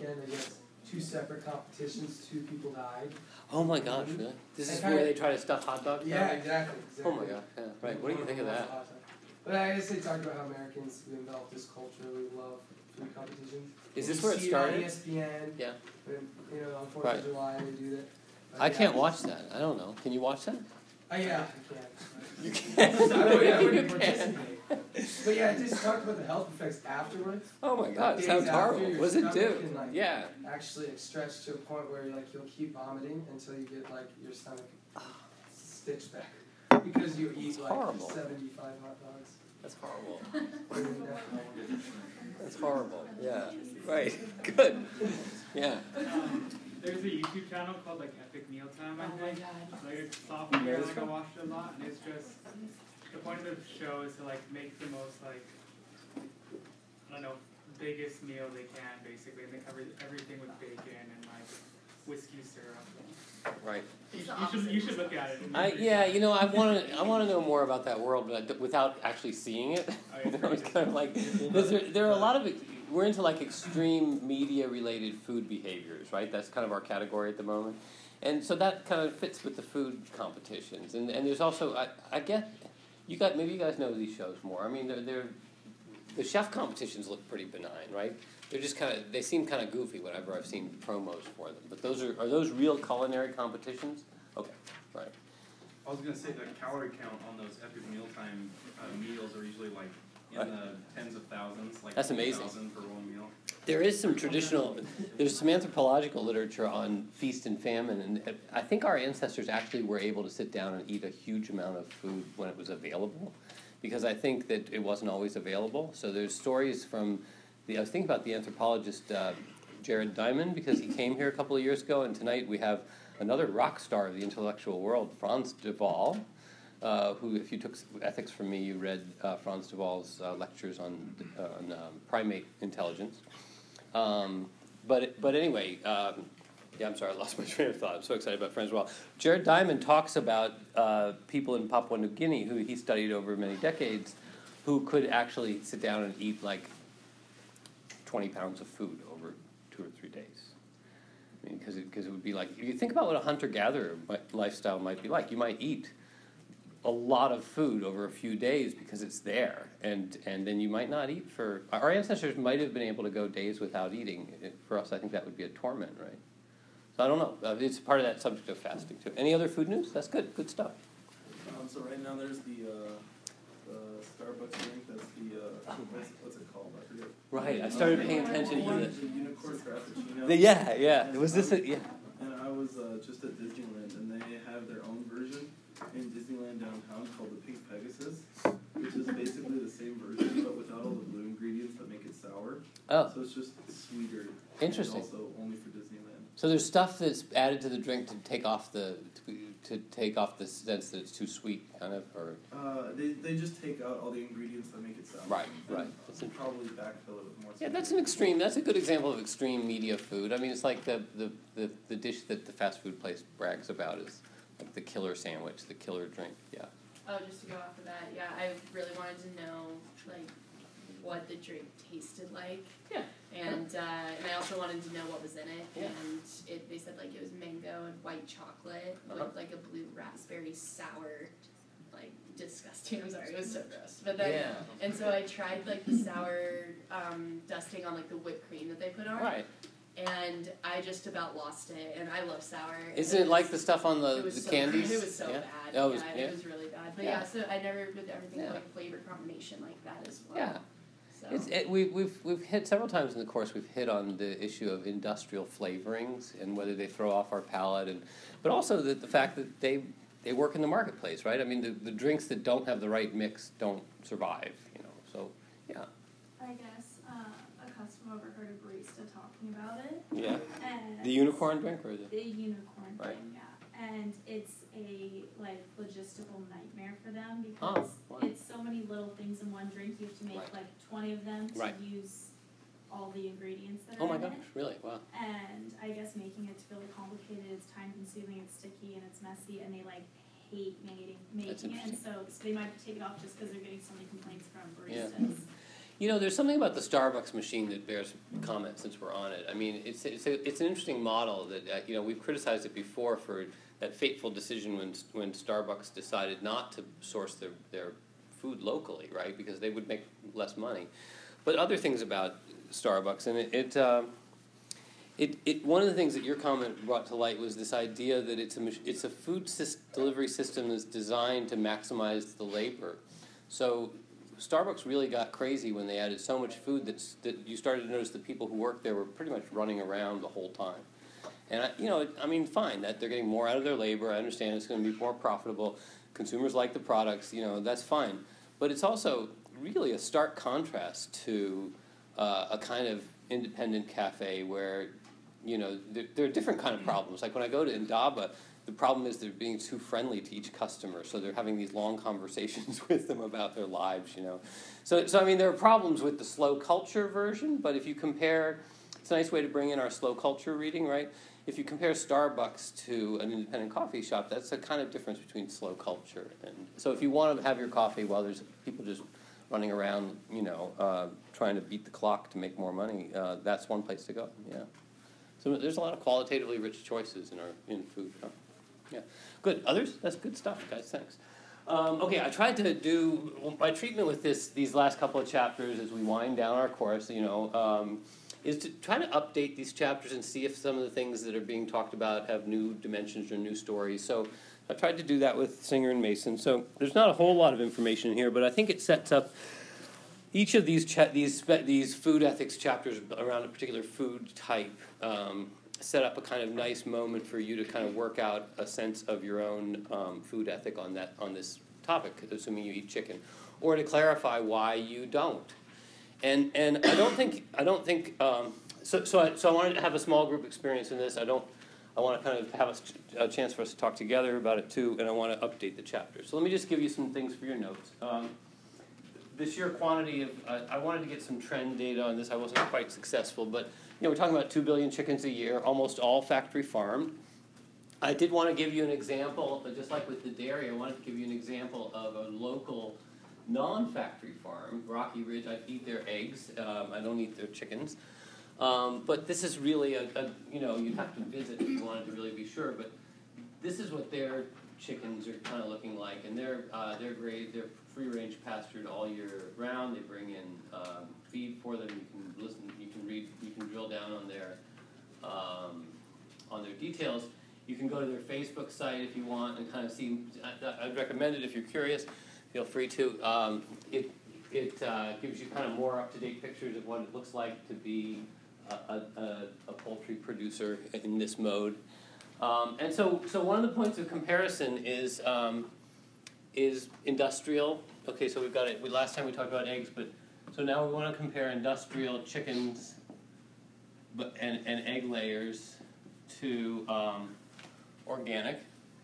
weekend, I guess, 2 separate competitions, 2 people died. Oh my gosh, really? This is where they try to stuff hot dogs? Yeah, exactly. Oh my gosh, yeah. Right, what do you think of that? But I guess they talked about how Americans, we developed this culture, we love food competitions. Is this where it started? On ESPN. Yeah. You know, on 4th of July, they do that. I can't watch that. I don't know. Can you watch that? Yeah, I can. You can? I wouldn't participate. But yeah, I just talked about the health effects afterwards. Oh my god, it sounds horrible. What does it do? Can, actually stretch to a point where you'll keep vomiting until you get your stomach stitched back. Because you eat 75 hot dogs. That's horrible. That's horrible. Yeah. Right. Good. Yeah. There's a YouTube channel called Epic Mealtime, I think. It's software, I watched it a lot, and it's just the point of the show is to make the most biggest meal they can basically, and they cover everything with bacon and whiskey syrup. Right. You should look at it. I want to know more about that world, but without actually seeing it. It's kind of there are a lot of we're into extreme media related food behaviors, right? That's kind of our category at the moment, and so that kind of fits with the food competitions. And there's also I get maybe you guys know these shows more. I mean, the chef competitions look pretty benign, right? They're just they seem kind of goofy whenever I've seen promos for them. But are those real culinary competitions? Okay, right. I was going to say the calorie count on those Epic Mealtime meals are usually in the tens of thousands. That's amazing. 1,000 for one meal. There is there's some anthropological literature on feast and famine, and I think our ancestors actually were able to sit down and eat a huge amount of food when it was available, because I think that it wasn't always available. So there's stories from I was thinking about the anthropologist Jared Diamond, because he came here a couple of years ago, and tonight we have another rock star of the intellectual world, Frans de Waal, who, if you took ethics from me, you read Frans de Waal's lectures on primate intelligence. But anyway, I'm sorry, I lost my train of thought. I'm so excited about Frans de Waal. Jared Diamond talks about people in Papua New Guinea who he studied over many decades, who could actually sit down and eat 20 pounds of food over 2 or 3 days. I mean, because it would be you think about what a hunter-gatherer lifestyle might be like. You might eat a lot of food over a few days because it's there, and then you might not eat for... Our ancestors might have been able to go days without eating. For us, I think that would be a torment, right? So I don't know. It's part of that subject of fasting, too. Any other food news? That's good. Good stuff. So right now there's the Starbucks drink. That's what's it called? I forget. Right. I started paying attention to the unicorn frappuccino. Yeah. Was this And I was just at Disneyland, and they have their own version in Disneyland downtown called the Pink Pegasus, which is basically the same version but without all the blue ingredients that make it sour. Oh. So it's just sweeter. Interesting. And also only for Disneyland. So there's stuff that's added to the drink to take off the sense that it's too sweet, kind of, or they just take out all the ingredients that make it sour. Right. That's probably backfill it with more. Yeah, that's an extreme. That's a good example of extreme media food. I mean, it's like the dish that the fast food place brags about is the killer sandwich, the killer drink. Yeah. Oh, just to go off of that, yeah, I really wanted to know what the drink tasted like. Yeah. And I also wanted to know what was in it. Yeah. And they said it was mango and white chocolate with a blue raspberry sour, disgusting. I'm sorry, it was so gross. But then, and so I tried the sour dusting on the whipped cream that they put on. Right. And I just about lost it, and I love sour. Isn't it like the stuff on the candies? It was so bad. Oh, it was really bad. But so I never did everything flavor combination like that as well. Yeah. So. We've hit several times in the course. We've hit on the issue of industrial flavorings and whether they throw off our palate, but also the fact that they work in the marketplace, right? I mean, the drinks that don't have the right mix don't survive, So, yeah. I guess a customer overheard a barista talking about it. Yeah. And the unicorn drink, or the unicorn right. thing, yeah. And it's a logistical nightmare for them because it's so many little things in one drink. You have to make 20 of them to use all the ingredients that are in it. Oh my gosh, really? Wow. And I guess making it really complicated, it's time consuming, it's sticky, and it's messy, and they hate making it. And so they might take it off just because they're getting so many complaints from baristas. You know, there's something about the Starbucks machine that bears comment since we're on it. I mean, it's an interesting model that, you know, we've criticized it before for that fateful decision when Starbucks decided not to source their food locally, right? Because they would make less money. But other things about Starbucks, and one of the things that your comment brought to light was this idea that it's a food delivery system that's designed to maximize the labor. So Starbucks really got crazy when they added so much food that you started to notice the people who worked there were pretty much running around the whole time. And, I mean, fine, that they're getting more out of their labor. I understand it's going to be more profitable. Consumers like the products, that's fine. But it's also really a stark contrast to a kind of independent cafe where, there are different kind of problems. Like when I go to Indaba, the problem is they're being too friendly to each customer, so they're having these long conversations with them about their lives, So I mean, there are problems with the slow culture version, but if you compare, it's a nice way to bring in our slow culture reading, right? If you compare Starbucks to an independent coffee shop, that's a kind of difference between slow culture. And so if you want to have your coffee while there's people just running around, trying to beat the clock to make more money, that's one place to go, yeah. So there's a lot of qualitatively rich choices in food. Huh? Yeah, good. Others? That's good stuff, guys. Thanks. Okay, I tried to do my treatment with these last couple of chapters as we wind down our course. Is to try to update these chapters and see if some of the things that are being talked about have new dimensions or new stories. So I tried to do that with Singer and Mason. So there's not a whole lot of information here, but I think it sets up each of these food ethics chapters around a particular food type. Set up a kind of nice moment for you to kind of work out a sense of your own food ethic on this topic, assuming you eat chicken, or to clarify why you don't. And I don't think so I wanted to have a small group experience in this. I want to kind of have a chance for us to talk together about it too, and I want to update the chapter. So let me just give you some things for your notes. The sheer quantity of I wanted to get some trend data on this. I wasn't quite successful, but we're talking about 2 billion chickens a year, almost all factory farmed. I did want to give you an example, but just like with the dairy, I wanted to give you an example of a local non-factory farm, Rocky Ridge. I eat their eggs. I don't eat their chickens. But this is really you'd have to visit if you wanted to really be sure. But this is what their chickens are kind of looking like, and they're great. They're free-range pastured all year round. They bring in feed for them. You can listen. You can read. You can drill down on their details. You can go to their Facebook site if you want and kind of see. I'd recommend it if you're curious. Feel free to. It gives you kind of more up-to-date pictures of what it looks like to be a poultry producer in this mode. And so one of the points of comparison is industrial. Okay, so we've got it. Last time we talked about eggs, but so now we want to compare industrial chickens, and egg layers to organic,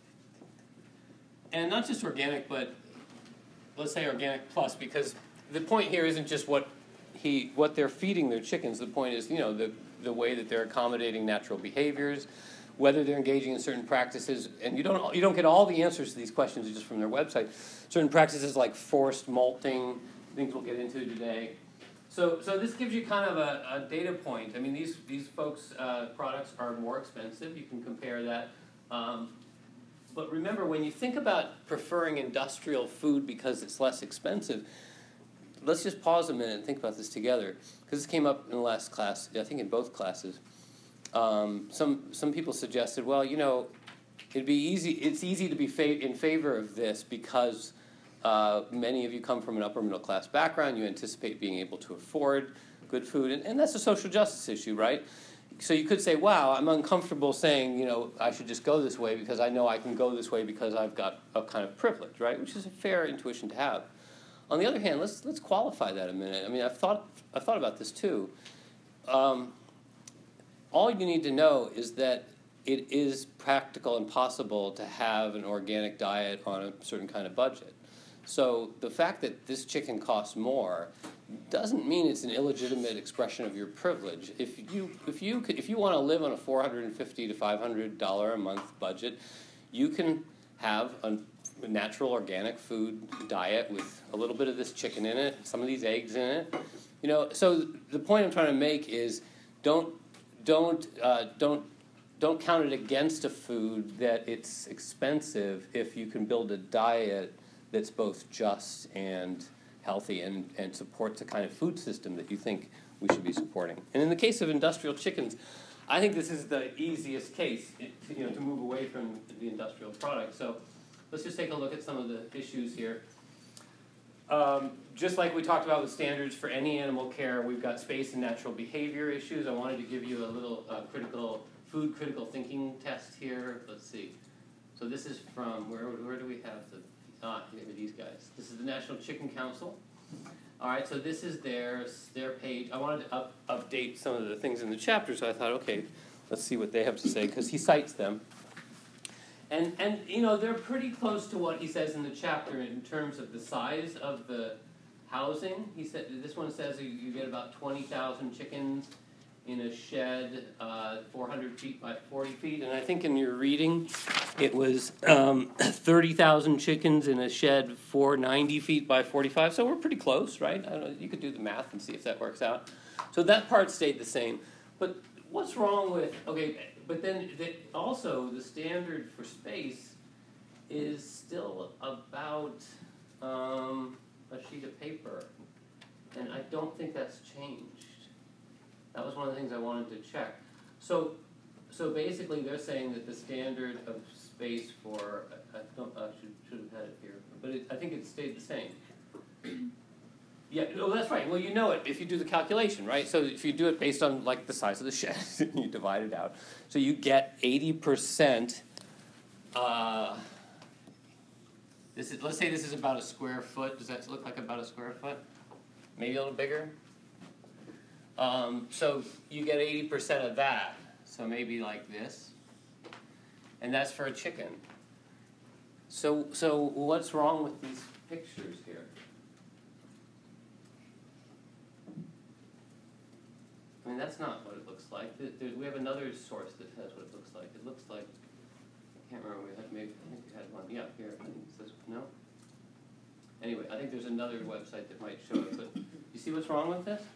and not just organic, but let's say organic plus, because the point here isn't just what they're feeding their chickens. The point is, the way that they're accommodating natural behaviors, whether they're engaging in certain practices, and you don't get all the answers to these questions just from their website. Certain practices like forced molting, things we'll get into today. So this gives you kind of a data point. I mean, these folks' products are more expensive. You can compare that. But remember, when you think about preferring industrial food because it's less expensive, let's just pause a minute and think about this together, because this came up in the last class, I think in both classes. Some people suggested, well, it's easy to be in favor of this because many of you come from an upper middle class background, you anticipate being able to afford good food, and that's a social justice issue, right? So you could say, wow, I'm uncomfortable saying, I should just go this way because I know I can go this way because I've got a kind of privilege, right? Which is a fair intuition to have. On the other hand, let's qualify that a minute. I mean, I've thought about this too. All you need to know is that it is practical and possible to have an organic diet on a certain kind of budget. So the fact that this chicken costs more doesn't mean it's an illegitimate expression of your privilege. If you want to live on a $450 to $500 a month budget, you can have a natural organic food diet with a little bit of this chicken in it, some of these eggs in it, You know, so the point I'm trying to make is don't count it against a food that it's expensive if you can build a diet that's both just and healthy and supports the kind of food system that you think we should be supporting. And in the case of industrial chickens, I think this is the easiest case, to move away from the industrial product. So let's just take a look at some of the issues here. Just like we talked about with standards for any animal care, we've got space and natural behavior issues. I wanted to give you a little food critical thinking test here. Let's see. So this is from, where do we have maybe these guys. This is the National Chicken Council. All right, so this is their page. I wanted to update some of the things in the chapter, so I thought, okay, let's see what they have to say, because he cites them. And they're pretty close to what he says in the chapter in terms of the size of the housing. He said this one says you get about 20,000 chickens in a shed, 400 feet by 40 feet. And I think in your reading, it was 30,000 chickens in a shed 490 feet by 45. So we're pretty close, right? I don't know, you could do the math and see if that works out. So that part stayed the same. But what's wrong with, but then also the standard for space is still about a sheet of paper. And I don't think that's changed. That was one of the things I wanted to check. So basically they're saying that the standard of space for, I should have had it here, but I think it stayed the same. Yeah, oh, that's right. Well, you know it if you do the calculation, right? So if you do it based on like the size of the shed, you divide it out. So you get 80%. Let's say this is about a square foot. Does that look like about a square foot? Maybe a little bigger? So you get 80% of that. So maybe like this. And that's for a chicken. So what's wrong with these pictures here? I mean, that's not what it looks like. We have another source that has what it looks like. It looks like, I can't remember, I think we had one. Yeah, here, I think it says, no? Anyway, I think there's another website that might show it, but you see what's wrong with this?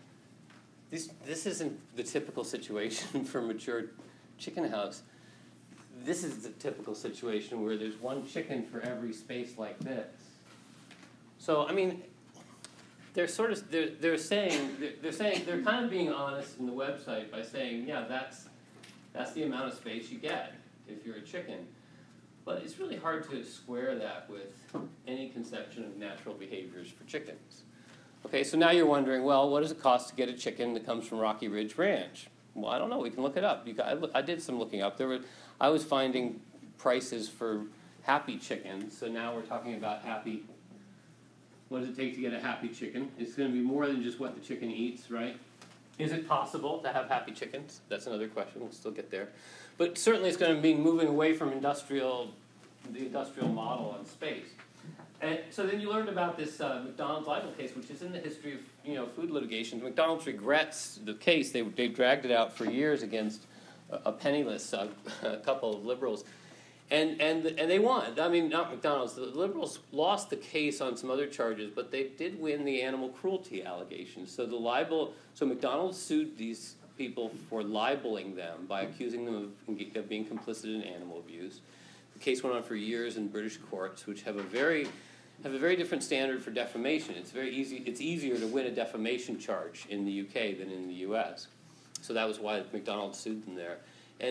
This isn't the typical situation for a mature chicken house. This is the typical situation where there's one chicken for every space like this. So, I mean, they're saying they're kind of being honest in the website by saying, yeah, that's the amount of space you get if you're a chicken. But it's really hard to square that with any conception of natural behaviors for chickens. Okay, so now you're wondering, well, what does it cost to get a chicken that comes from Rocky Ridge Ranch? Well, I don't know. We can look it up. I did some looking up. I was finding prices for happy chickens. So now we're talking about happy. What does it take to get a happy chicken? It's going to be more than just what the chicken eats, right? Is it possible to have happy chickens? That's another question. We'll still get there. But certainly it's going to be moving away from the industrial model on space. And so then you learned about this McDonald's libel case, which is in the history of food litigation. McDonald's regrets the case. They dragged it out for years against a penniless a couple of liberals, and they won. I mean, not McDonald's. The liberals lost the case on some other charges, but they did win the animal cruelty allegations. So So McDonald's sued these people for libeling them by accusing them of being complicit in animal abuse. The case went on for years in British courts, which have a very different standard for defamation. It's easier to win a defamation charge in the UK than in the US. So that was why McDonald's sued them there.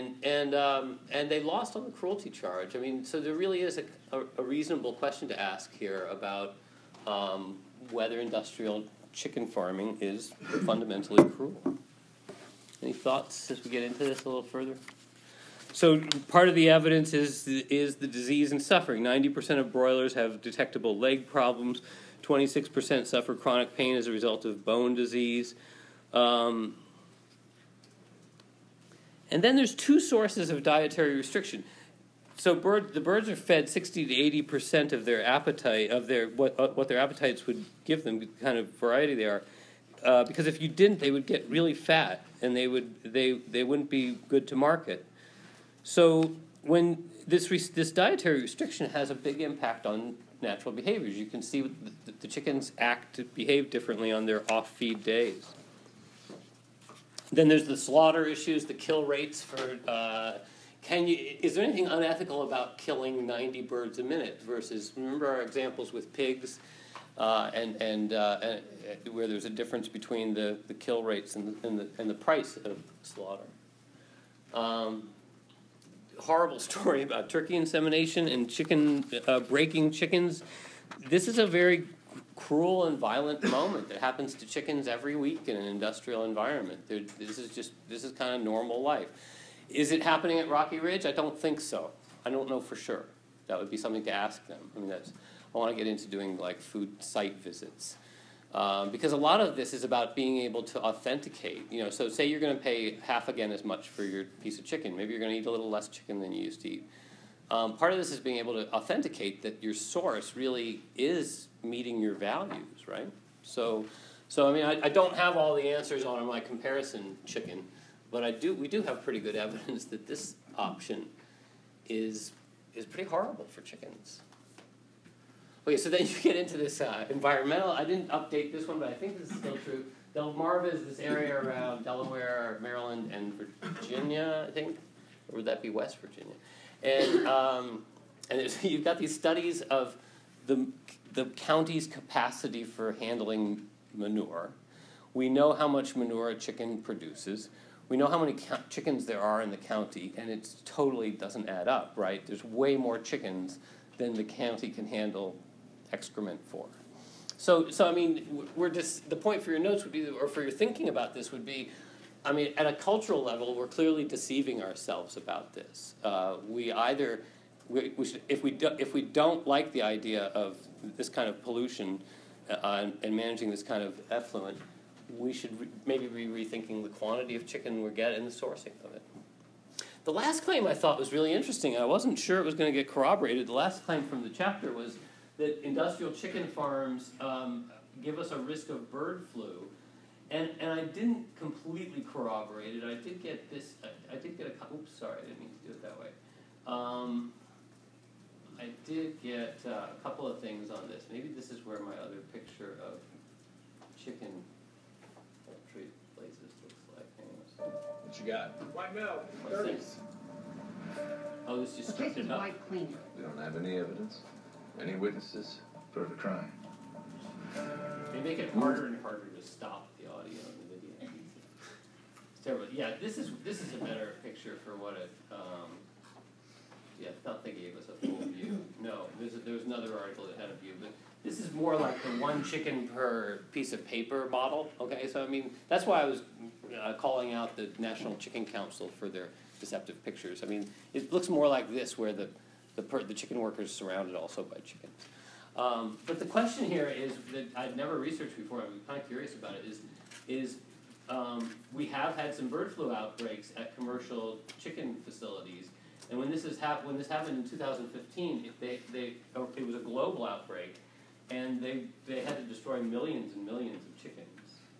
And they lost on the cruelty charge. I mean, so there really is a reasonable question to ask here about whether industrial chicken farming is fundamentally cruel. Any thoughts as we get into this a little further? So part of the evidence is the disease and suffering. 90% of broilers have detectable leg problems. 26% suffer chronic pain as a result of bone disease. And then there's two sources of dietary restriction. So the birds are fed 60 to 80% of their appetite, of their what their appetites would give them, the kind of variety they are. Because if you didn't, they would get really fat, and they wouldn't be good to market. So when this dietary restriction has a big impact on natural behaviors. You can see the chickens behave differently on their off-feed days. Then there's the slaughter issues, the kill rates for, is there anything unethical about killing 90 birds a minute versus, remember our examples with pigs, and where there's a difference between the kill rates and the price of slaughter. Horrible story about turkey insemination and chicken breaking chickens. This is a very cruel and violent moment that happens to chickens every week in an industrial environment. This is kind of normal life. Is it happening at Rocky Ridge? I don't think so. I don't know for sure. That would be something to ask them. I mean, I want to get into doing like food site visits. Because a lot of this is about being able to authenticate. So say you're going to pay half again as much for your piece of chicken. Maybe you're going to eat a little less chicken than you used to eat. Part of this is being able to authenticate that your source really is meeting your values, right? So I mean, I don't have all the answers on my comparison chicken, but we do have pretty good evidence that this option is pretty horrible for chickens. Okay, so then you get into this environmental. I didn't update this one, but I think this is still true. Delmarva is this area around Delaware, Maryland, and Virginia, I think. Or would that be West Virginia? And you've got these studies of the county's capacity for handling manure. We know how much manure a chicken produces. We know how many chickens there are in the county, and it totally doesn't add up, right? There's way more chickens than the county can handle excrement for. So I mean, the point for your notes would be, or for your thinking about this would be, I mean, at a cultural level, we're clearly deceiving ourselves about this. If we don't like the idea of this kind of pollution and managing this kind of effluent, we should maybe be rethinking the quantity of chicken we get and the sourcing of it. The last claim I thought was really interesting. I wasn't sure it was going to get corroborated. The last claim from the chapter was that industrial chicken farms give us a risk of bird flu. And I didn't completely corroborate it. I did get this, oops, sorry, I didn't mean to do it that way. I did get a couple of things on this. Maybe this is where my other picture of chicken poultry places looks like. Hang on a second. What you got? White milk. What's this? Oh, this just stripped it up. Clean. We don't have any evidence, any witnesses for the crime. They make it harder and harder to stop the audio in the video. It's terrible. Yeah, this is a better picture for what it. Yeah, I thought they gave us a full view. No, there was another article that had a view, but this is more like the one chicken per piece of paper model. Okay, so I mean that's why I was calling out the National Chicken Council for their deceptive pictures. I mean it looks more like this, where the chicken workers surrounded also by chickens. But the question here is that I've never researched before. I'm kind of curious about it. Is we have had some bird flu outbreaks at commercial chicken facilities, and when this happened in 2015, it was a global outbreak, and they had to destroy millions and millions of chickens.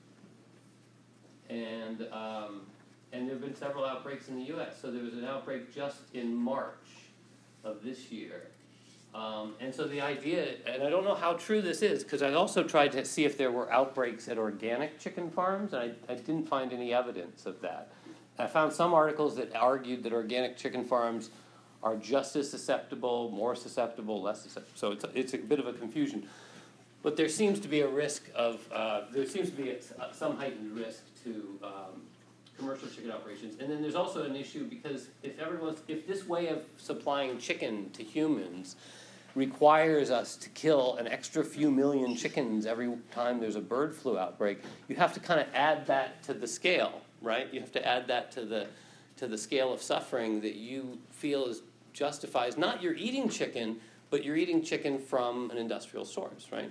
And there have been several outbreaks in the U.S. So there was an outbreak just in March of this year. And so the idea, and I don't know how true this is, because I also tried to see if there were outbreaks at organic chicken farms, and I didn't find any evidence of that. I found some articles that argued that organic chicken farms are just as susceptible, more susceptible, less susceptible. So it's a bit of a confusion. But there seems to be a risk of, some heightened risk to commercial chicken operations. And then there's also an issue because if this way of supplying chicken to humans requires us to kill an extra few million chickens every time there's a bird flu outbreak, you have to kind of add that to the scale, right? You have to add that to the scale of suffering that you feel justifies not your eating chicken, but you're eating chicken from an industrial source, right?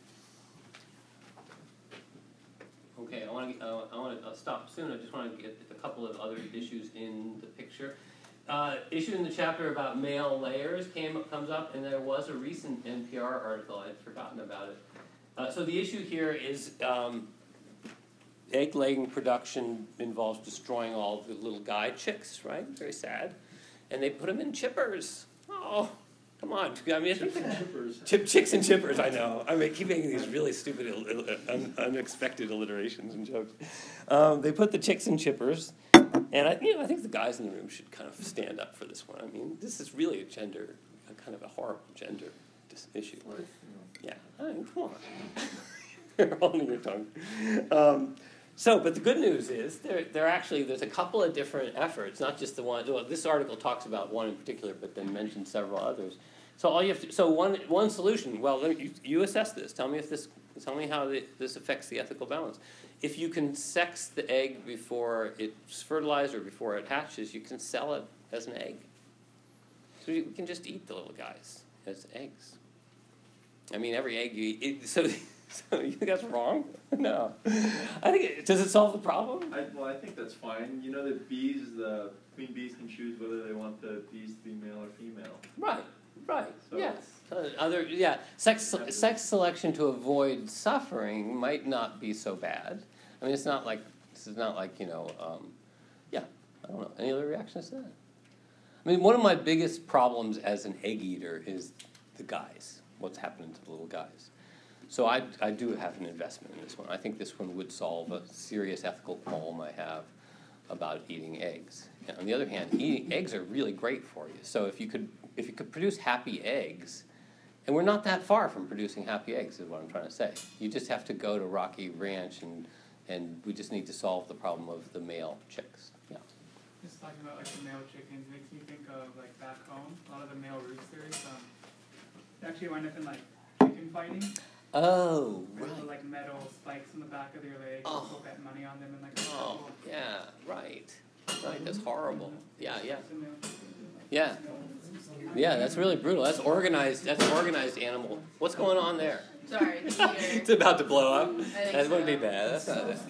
Okay, I want to stop soon. I just want to get a couple of other issues in the picture. Issue in the chapter about male layers comes up, and there was a recent NPR article. I'd forgotten about it. So the issue here is egg-laying production involves destroying all the little guy chicks, right? Very sad. And they put them in chippers. Oh, Come on. I mean, I think Chippers. chicks and chippers, I know. I mean, I keep making these really stupid, unexpected alliterations and jokes. They put the chicks and chippers, and I think the guys in the room should kind of stand up for this one. I mean, this is really a kind of a horrible gender issue. Yeah, I mean, come on. You're holding your tongue. But the good news is there's a couple of different efforts, not just the one. Well, this article talks about one in particular, but then mentions several others. So all you have to. So one solution. Well, you assess this. Tell me how this affects the ethical balance. If you can sex the egg before it's fertilized or before it hatches, you can sell it as an egg. So we can just eat the little guys as eggs. I mean, every egg you eat. So you think that's wrong? No. I think does it solve the problem? I think that's fine. You know that the queen bees can choose whether they want the bees to be male or female. Right. So Yes. Sex selection to avoid suffering might not be so bad. I mean, this is not like I don't know. Any other reactions to that? I mean, one of my biggest problems as an egg eater is the guys. What's happening to the little guys? So I do have an investment in this one. I think this one would solve a serious ethical problem I have about eating eggs. And on the other hand, eating eggs are really great for you. So if you could produce happy eggs, and we're not that far from producing happy eggs, is what I'm trying to say. You just have to go to Rocky Ranch, and we just need to solve the problem of the male chicks. Yeah. Just talking about like the male chickens makes me think of like back home. A lot of the male roosters they actually wind up in like chicken fighting. Oh, With right. like metal spikes in the back of their legs. Oh. People bet money on them and like. Oh, yeah, right. Right, that's horrible. Yeah. Yeah. Yeah, that's really brutal. That's organized animal. What's going on there? Sorry, the heater. It's about to blow up. I think That wouldn't so. be bad. That's not it.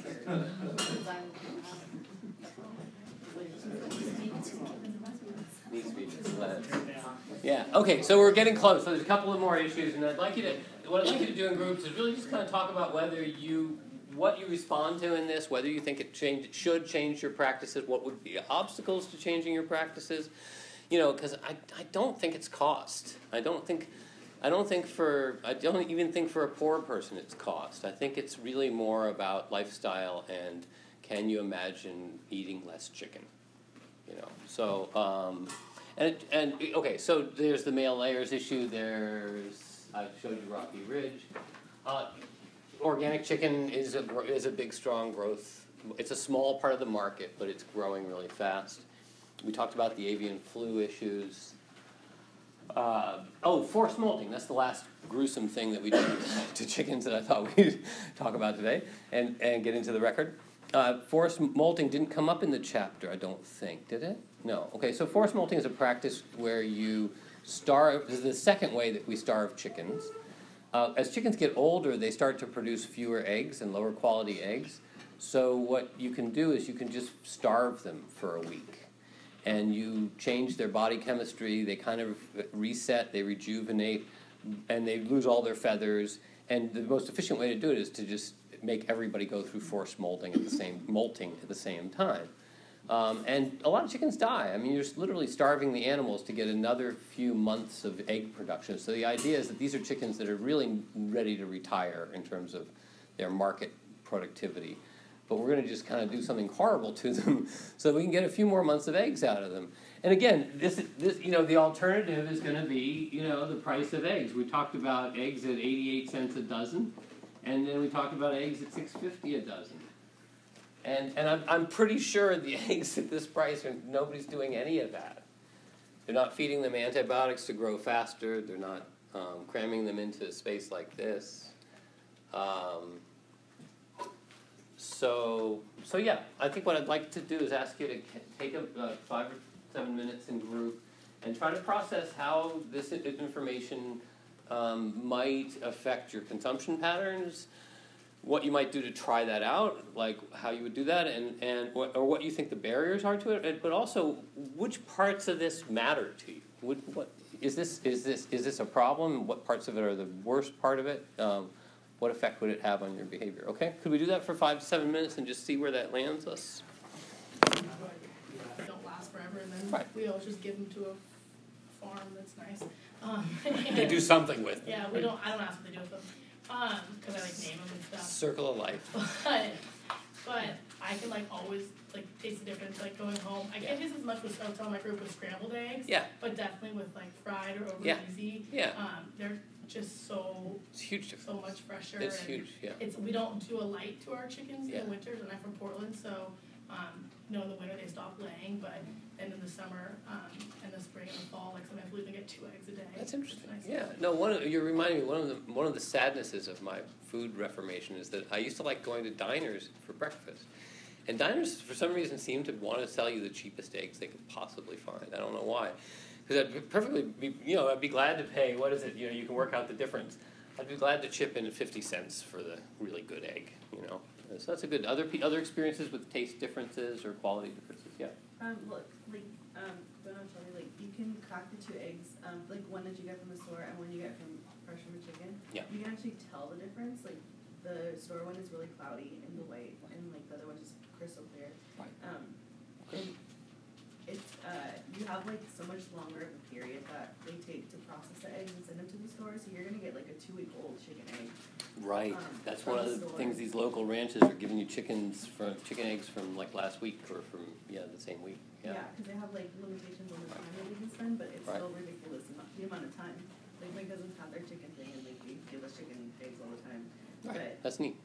Needs to be misled. Yeah. Okay. So we're getting close. So there's a couple of more issues, and what I'd like you to do in groups is really just kind of talk about what you respond to in this, whether you think it should change your practices, what would be obstacles to changing your practices. Because I don't think it's cost. I don't even think for a poor person it's cost. I think it's really more about lifestyle and can you imagine eating less chicken? So okay. So there's the male layers issue. I showed you Rocky Ridge. Organic chicken is a big, strong growth. It's a small part of the market, but it's growing really fast. We talked about the avian flu issues. Forced molting. That's the last gruesome thing that we did to chickens that I thought we'd talk about today and get into the record. Forced molting didn't come up in the chapter, I don't think, did it? No. Okay, so forced molting is a practice where you starve. This is the second way that we starve chickens. As chickens get older, they start to produce fewer eggs and lower quality eggs. So what you can do is you can just starve them for a week. And you change their body chemistry, they kind of reset, they rejuvenate, and they lose all their feathers. And the most efficient way to do it is to just make everybody go through forced molting at the same time. And a lot of chickens die. I mean, you're just literally starving the animals to get another few months of egg production. So the idea is that these are chickens that are really ready to retire in terms of their market productivity. But we're going to just kind of do something horrible to them so we can get a few more months of eggs out of them. And again, this the alternative is going to be, the price of eggs. We talked about eggs at 88 cents a dozen, and then we talked about eggs at $6.50 a dozen. And I'm pretty sure the eggs at this price, nobody's doing any of that. They're not feeding them antibiotics to grow faster. They're not cramming them into a space like this. So yeah, I think what I'd like to do is ask you to take 5 or 7 minutes in group and try to process how this information might affect your consumption patterns, what you might do to try that out, like how you would do that, and what you think the barriers are to it, but also which parts of this matter to you. What is this a problem? What parts of it are the worst part of it? What effect would it have on your behavior? Okay, could we do that for 5 to 7 minutes and just see where that lands us? Don't last forever, and then Right. we all just give them to a farm that's nice. They do something with them. Yeah, I don't ask what they do with them. Because I like name them and stuff. Circle of life. But I can like always like taste the difference. Like going home, I can't taste as much with, I was telling my group, with scrambled eggs. Yeah. But definitely with like fried or over easy. Yeah. They're just so. It's huge difference. So much fresher. It's and huge. Yeah. We don't do a light to our chickens in the winters, and I'm from Portland, so in the winter they stop laying, but and in the summer and the spring and the fall, like sometimes we even get 2 eggs a day. That's interesting. Nice. Yeah. No, you're reminding me one of the sadnesses of my food reformation is that I used to like going to diners for breakfast. And diners, for some reason, seem to want to sell you the cheapest eggs they could possibly find. I don't know why. Because I'd be glad to pay, what is it, you can work out the difference. I'd be glad to chip in 50 cents for the really good egg, So that's a good, other experiences with taste differences or quality differences, yeah. Look, going on Tony, you can crack the 2 eggs, one that you get from the store and one you get fresh from a chicken. Yeah. You can actually tell the difference. The store one is really cloudy in the white, and the other one's just crystal clear. Right. And it's you have so much longer of a period that they take to process the eggs and send them to the store, so you're gonna get a 2-week-old chicken egg. Right. That's one of the things these local ranches are giving you chicken eggs from last week or from the same week. Yeah, because they have limitations on the time that they can spend, but it's still ridiculous the amount of time. My cousins have their chicken thing, and they give us chicken eggs all the time. Right. But that's neat.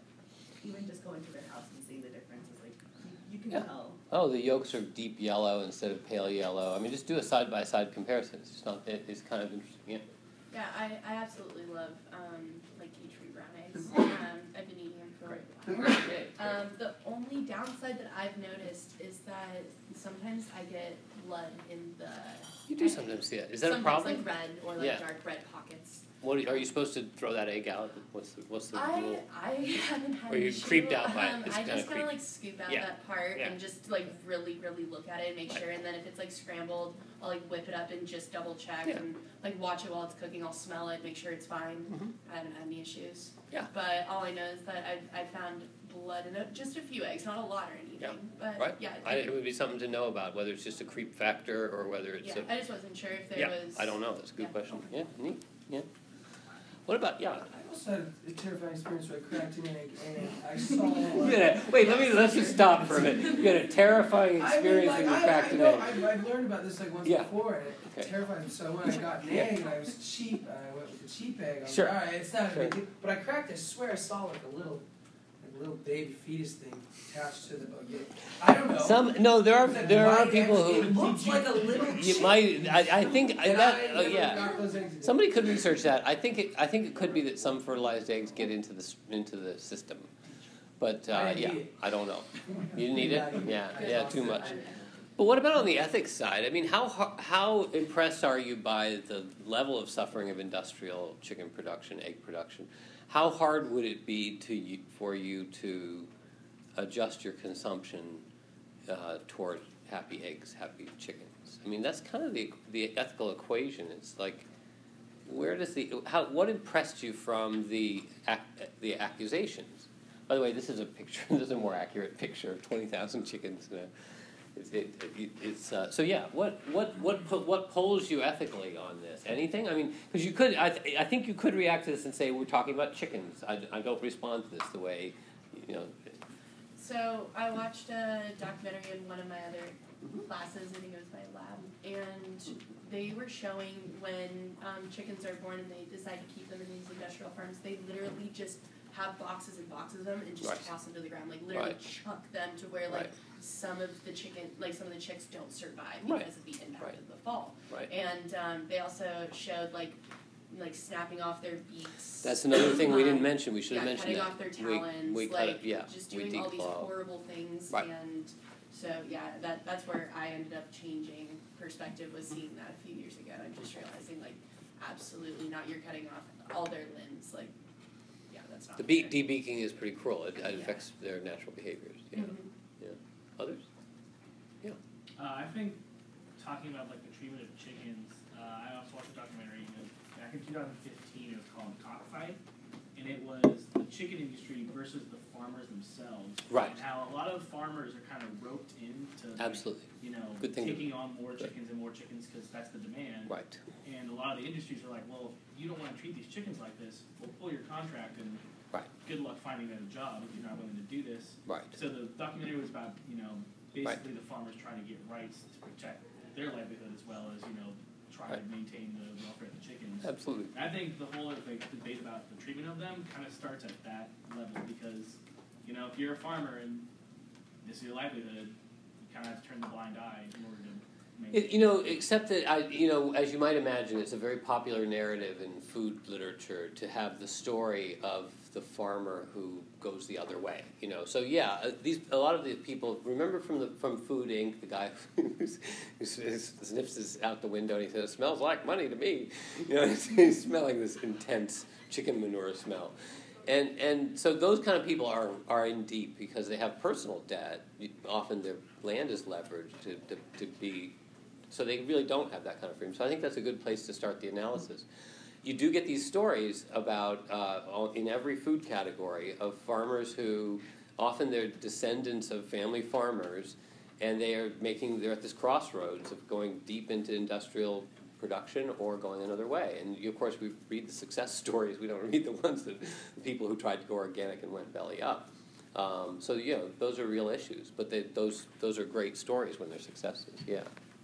even just going to their house and seeing the difference is you can tell. Oh, the yolks are deep yellow instead of pale yellow. I mean, just do a side-by-side comparison. It's just not. It's kind of interesting. Yeah. Yeah, I absolutely love K-Tree brown eggs. I've been eating them for a while. The only downside that I've noticed is that sometimes I get blood in the. You do sometimes see it. Is that a problem? Sometimes red or dark red pockets. What are you supposed to throw that egg out? What's the rule? I haven't had. Or you creeped out by it? I just kind of scoop out that part and just really look at it and make sure. And then if it's scrambled, I'll whip it up and just double check and watch it while it's cooking. I'll smell it, make sure it's fine. Mm-hmm. I haven't had any issues. Yeah. But all I know is that I found blood in just a few eggs, not a lot or anything. Yeah. But right. yeah. It would be something to know about whether it's just a creep factor or whether it's. Yeah. I just wasn't sure if there was. I don't know. That's a good question. Okay. Yeah. Neat. Yeah. What about I also had a terrifying experience where I cracked an egg and I saw. Let's just stop for a minute. You had a terrifying experience when you cracked an egg. I've learned about this once before, and it terrified me. So when I got an egg and I was cheap, and I went with the cheap egg. I was like, all right, it's not a big deal. But I cracked. I swear I saw a little baby fetus thing attached to the baguette. I don't know. There are people who. It looks like a little. You might. I think that. Somebody could research that. I think it could be that some fertilized eggs get into the system, but I don't know. You didn't eat it. Yeah, too much. But what about on the ethics side? I mean, how impressed are you by the level of suffering of industrial chicken production, egg production? How hard would it be for you to adjust your consumption toward happy eggs, happy chickens? I mean, that's kind of the ethical equation. It's what impressed you from the accusations? By the way, this is a picture. This is a more accurate picture of 20,000 chickens. So yeah. What pulls you ethically on this? Anything? I mean, because you could. I think you could react to this and say we're talking about chickens. I don't respond to this the way, So I watched a documentary in one of my other classes. I think it was my lab, and they were showing when chickens are born and they decide to keep them in these industrial farms. They literally just have boxes and boxes of them and just toss them to the ground, literally chuck them to where some of the chicks don't survive because of the impact of the fall. Right. And they also showed snapping off their beaks. That's another thing we didn't mention. We should have mentioned cutting that. off their talons. We just doing all these horrible things. Right. And so that's where I ended up changing perspective, was seeing that a few years ago and just realizing absolutely not. You're cutting off all their limbs. That's not. The debeaking is pretty cruel. It affects their natural behaviors. Yeah. Mm-hmm. Yeah. Others? Yeah. I think talking about the treatment of chickens. I also watched a documentary back in 2015. It was called Cockfight, and it was the chicken industry versus the farmers themselves. Right. And how a lot of farmers are kind of roped into, absolutely, you know, good thing taking on more chickens and more chickens because that's the demand. Right. And a lot of the industries are like, well, if you don't want to treat these chickens like this, we'll pull your contract and good luck finding a job if you're not willing to do this. Right. So the documentary was about, you know, basically the farmers trying to get rights to protect their livelihood as well as, you know, try to maintain the welfare of the chickens. Absolutely. And I think the whole debate about the treatment of them kind of starts at that level because, you know, if you're a farmer and this is your livelihood, you kind of have to turn the blind eye in order to maintain. You know, except that, as you might imagine, it's a very popular narrative in food literature to have the story of the farmer who goes the other way. You know, so yeah, a lot of the people remember from Food Inc. the guy who sniffs this out the window and he says, "It smells like money to me." You know, he's smelling this intense chicken manure smell. And so those kind of people are in deep because they have personal debt. Often their land is leveraged to be, so they really don't have that kind of freedom. So I think that's a good place to start the analysis. You do get these stories about, in every food category, of farmers who, often they're descendants of family farmers, and they're at this crossroads of going deep into industrial production or going another way. And of course, we read the success stories. We don't read the ones that the people who tried to go organic and went belly up. So you know, those are real issues. But those are great stories when they're successes. Yeah.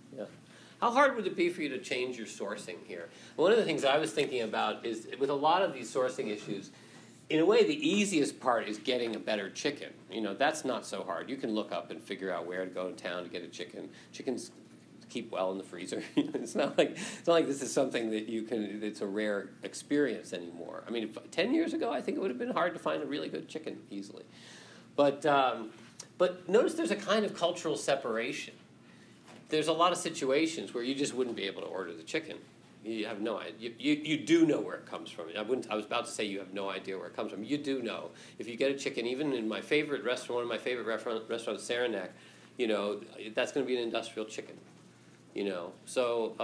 How hard would it be for you to change your sourcing here? One of the things I was thinking about is with a lot of these sourcing issues, in a way, the easiest part is getting a better chicken. You know, that's not so hard. You can look up and figure out where to go in town to get a chicken. Chickens keep well in the freezer. It's not like this is something that it's a rare experience anymore. I mean, 10 years ago, I think it would have been hard to find a really good chicken easily. But notice there's a kind of cultural separation. There's a lot of situations where you just wouldn't be able to order the chicken. You have no idea. You do know where it comes from. I was about to say you have no idea where it comes from. You do know. If you get a chicken, even in my favorite restaurant, one of my favorite restaurants, Saranac, you know, that's going to be an industrial chicken. You know, so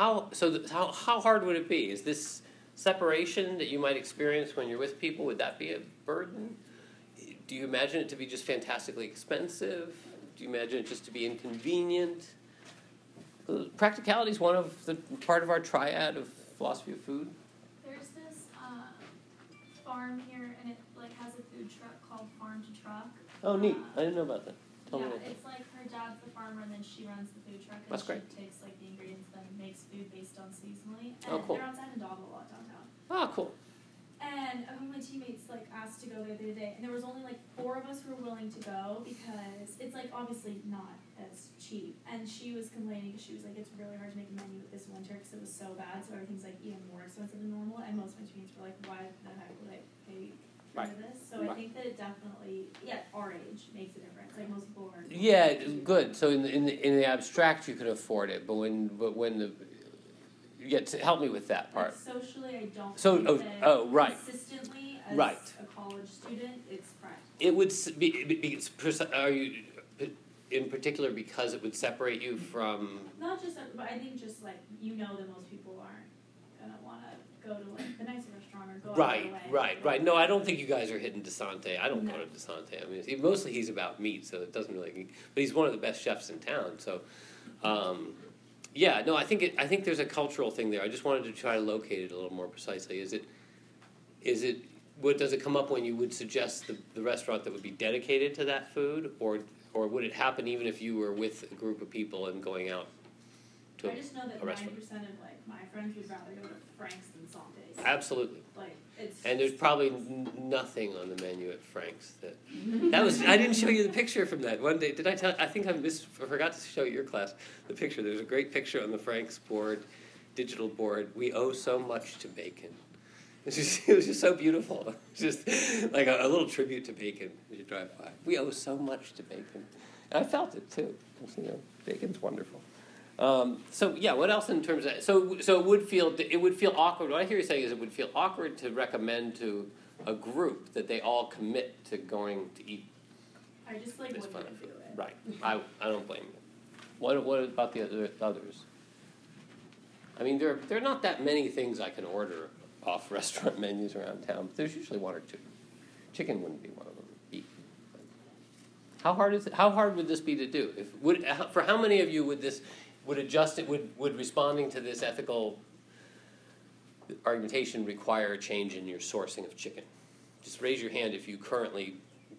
how hard would it be? Is this separation that you might experience when you're with people, would that be a burden? Do you imagine it to be just fantastically expensive? Do you imagine it just to be inconvenient? Practicality is one of the part of our triad of philosophy of food. There's this farm here, and it has a food truck called Farm to Truck. Oh, neat! I didn't know about that. Tell me. It's like her dad's the farmer, and then she runs the food truck, and That's great. She takes the ingredients and makes food based on seasonally. And oh, cool. They're outside in Doggle a lot downtown. Oh, cool. And one of my teammates asked to go there the other day, and there was only 4 of us who were willing to go because it's obviously not as cheap. And she was complaining because she was it's really hard to make a menu this winter because it was so bad, so everything's even more expensive than normal. And most of my teammates were why the heck would I pay for this? So I think that it definitely, our age makes a difference. Most people aren't. Yeah, good. So in the abstract you can afford it, but when the help me with that part. Socially, I don't. Right. Consistently, as a college student, it's practical. It would be. Are you in particular because it would separate you from? Not just, but I think just that most people aren't gonna want to go to the nicer restaurant or go out of the way. Right. No, I don't think you guys are hitting Desante. I don't go to Desante. I mean, mostly he's about meat, so it doesn't really. But he's one of the best chefs in town, so. I think there's a cultural thing there. I just wanted to try to locate it a little more precisely. Does it come up when you would suggest the restaurant that would be dedicated to that food, or would it happen even if you were with a group of people and going out to a restaurant? I just know that 90% of my friends would rather go to Frank's than Sante's. Absolutely. And there's probably nothing on the menu at Frank's that was. I didn't show you the picture from that one day. Did I tell? I think I forgot to show your class the picture. There's a great picture on the Frank's board, digital board. We owe so much to bacon. It was just so beautiful. Just like a little tribute to bacon as you drive by. We owe so much to bacon. And I felt it too. Bacon's wonderful. What else in terms of so it would feel awkward. What I hear you saying is it would feel awkward to recommend to a group that they all commit to going to eat. I just wouldn't do it. Right. I don't blame you. What about the others? I mean, there are not that many things I can order off restaurant menus around town, but there's usually 1 or 2. Chicken wouldn't be one of them. Beef. How hard is it? How hard would this be to do? For how many of you would responding to this ethical argumentation require a change in your sourcing of chicken? Just raise your hand if you currently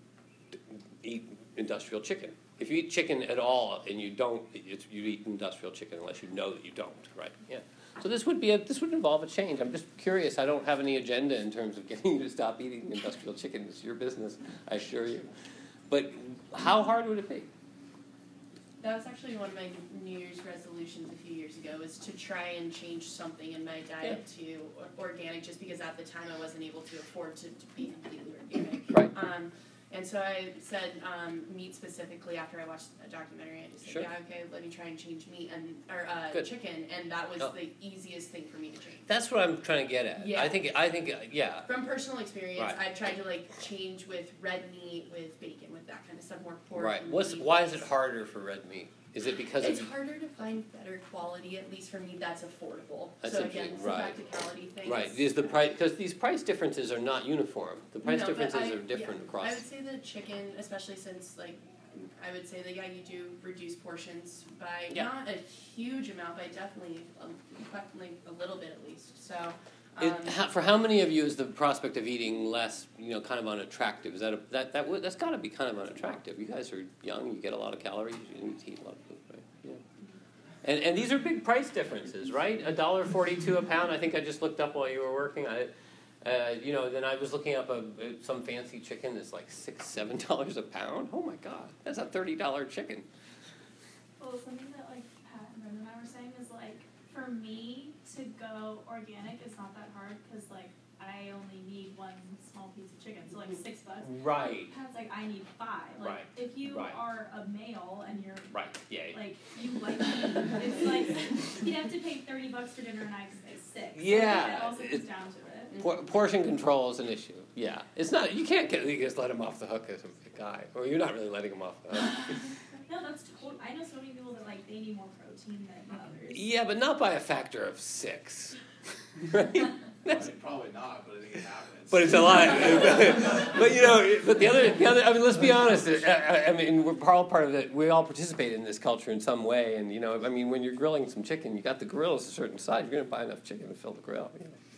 eat industrial chicken. If you eat chicken at all and you don't, you eat industrial chicken unless you know that you don't, right? Yeah. So this would involve a change. I'm just curious. I don't have any agenda in terms of getting you to stop eating industrial chicken. It's your business, I assure you. But how hard would it be? That was actually one of my New Year's resolutions a few years ago, was to try and change something in my diet to organic, just because at the time I wasn't able to afford to be completely organic. Right. And so I said meat specifically after I watched a documentary. I just said, yeah, okay, let me try and change meat or chicken, and that was the easiest thing for me to change. That's what I'm trying to get at. Yeah. I think, yeah. From personal experience, Right. I've tried to change with red meat, with bacon, with that kind of stuff, more pork. Right. and Why is it harder for red meat? Is it because it's harder to find better quality, at least for me, that's affordable. That's so again, it's right. a practicality thing. Right. Is the price, because these price differences are not uniform. The price differences are different across. I would say the chicken, especially since I would say that you do reduce portions by not a huge amount, but definitely a little bit at least. So. For how many of you is the prospect of eating less, kind of unattractive? Is that's got to be kind of unattractive. You guys are young. You get a lot of calories. You need to eat a lot of food, right? Yeah. And these are big price differences, right? $1.42 a pound. I think I just looked up while you were working on it. Then I was looking up some fancy chicken that's like $6, $7 a pound. Oh my God, that's a $30 chicken. Well, something that Pat and Brendan and I were saying is for me to go organic is not that hard because I only need one small piece of chicken, so $6. Right. Pat's I need 5. Right. If you are a male and you're you like it's you'd have to pay $30 for dinner and I could pay $6. Yeah. It also comes down to it. Portion control is an issue. Yeah, it's not. You can't just let him off the hook as a guy, or you're not really letting him off the hook. No, that's total. I know so many people that they need more protein than others. Yeah, but not by a factor of 6. Right? Probably not, but I think it happens. But it's a lot. But the other. I mean, let's be honest. We're all part of it. We all participate in this culture in some way, and when you're grilling some chicken, you got the grill is a certain size. You're going to buy enough chicken to fill the grill.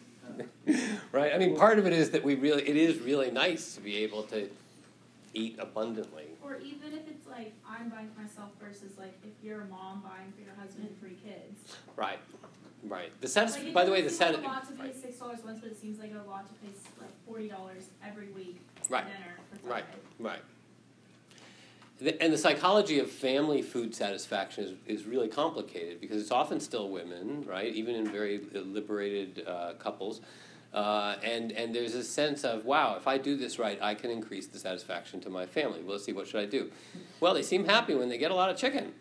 Right? Part of it is that it is really nice to be able to eat abundantly. Or even if it's I'm buying for myself versus if you're a mom buying for your husband and 3 kids. Right. By the way, the seems like a lot to pay $6 once, but it seems like a lot to pay $40 every week for dinner for 5. Right. And the psychology of family food satisfaction is really complicated because it's often still women, right? Even in very liberated couples. And there's a sense of, wow, if I do this right, I can increase the satisfaction to my family. Well, let's see, what should I do? Well, they seem happy when they get a lot of chicken.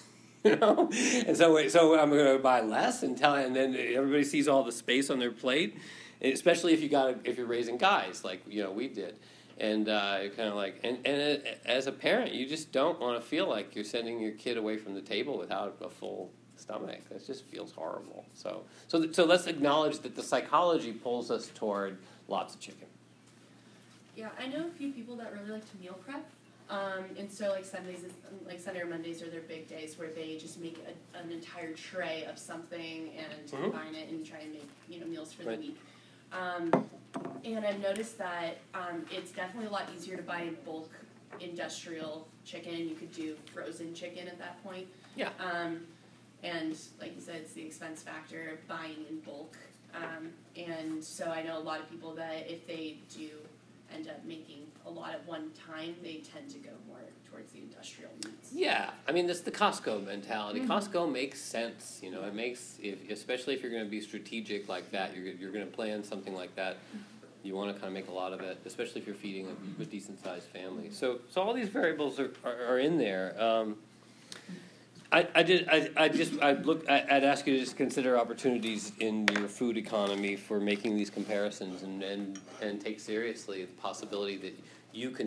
And so I'm going to buy less and then everybody sees all the space on their plate, especially if you're raising guys like we did. And kind of and as a parent, you just don't want to feel like you're sending your kid away from the table without a full stomach. That just feels horrible. So let's acknowledge that the psychology pulls us toward lots of chicken. Yeah, I know a few people that really like to meal prep. And so Sundays, Sunday or Mondays are their big days where they just make an entire tray of something and combine it and try and make meals for the week. And I've noticed that it's definitely a lot easier to buy in bulk industrial chicken. You could do frozen chicken at that point. Yeah. And like you said, it's the expense factor of buying in bulk. And so I know a lot of people that if they do end up making a lot at one time, they tend to go more towards the industrial meats. Yeah, that's the Costco mentality. Mm-hmm. Costco makes sense, it makes, especially if you're going to be strategic like that, you're going to plan something like that, you want to kind of make a lot of it, especially if you're feeding a decent-sized family. So all these variables are in there. I'd ask you to just consider opportunities in your food economy for making these comparisons and take seriously the possibility that you can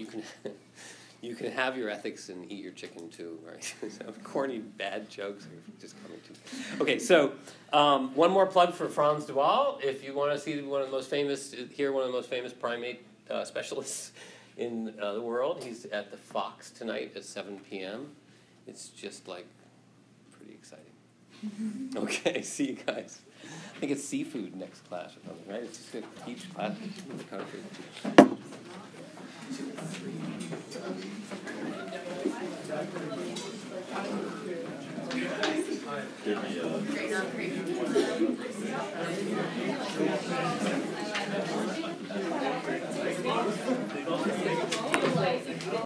have your ethics and eat your chicken too, right? So corny bad jokes are just coming to. Okay, so one more plug for Frans de Waal. If you want to see one of the most famous primate specialists in the world. He's at the Fox tonight at 7 p.m. It's just like pretty exciting. Okay, see you guys. I think it's seafood next class or something, right? It's just a teach class with the kind of food. Give me